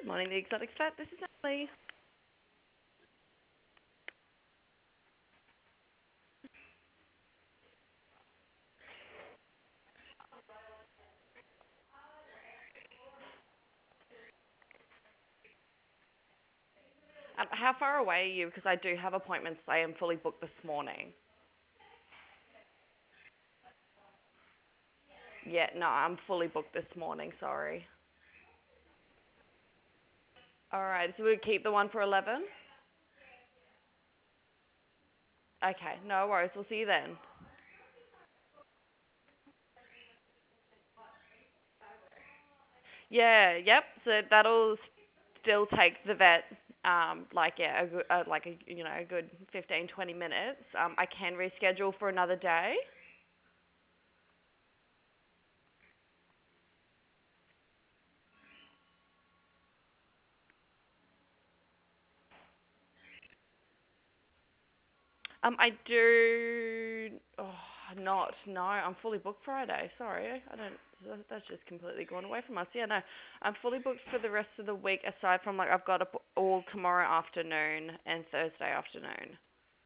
Morning, the Exotic Fat. This is Emily. How far away are you? Because I do have appointments today. I'm fully booked this morning. Yeah, no, I'm fully booked this morning. Sorry. All right, so we'll keep the one for 11? Okay, no worries. We'll see you then. Yeah, yep. So that'll still take the vet, a good, a good 15, 20 minutes. I can reschedule for another day. I do. Oh, not. No, I'm fully booked Friday. Sorry, I don't. That's just completely gone away from us. Yeah, no, I'm fully booked for the rest of the week. Aside from I've got all tomorrow afternoon and Thursday afternoon.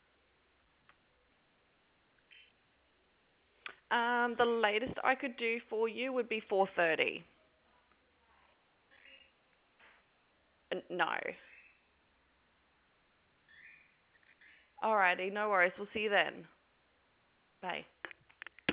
The latest I could do for you would be 4:30. No. Alrighty, no worries. We'll see you then. Bye.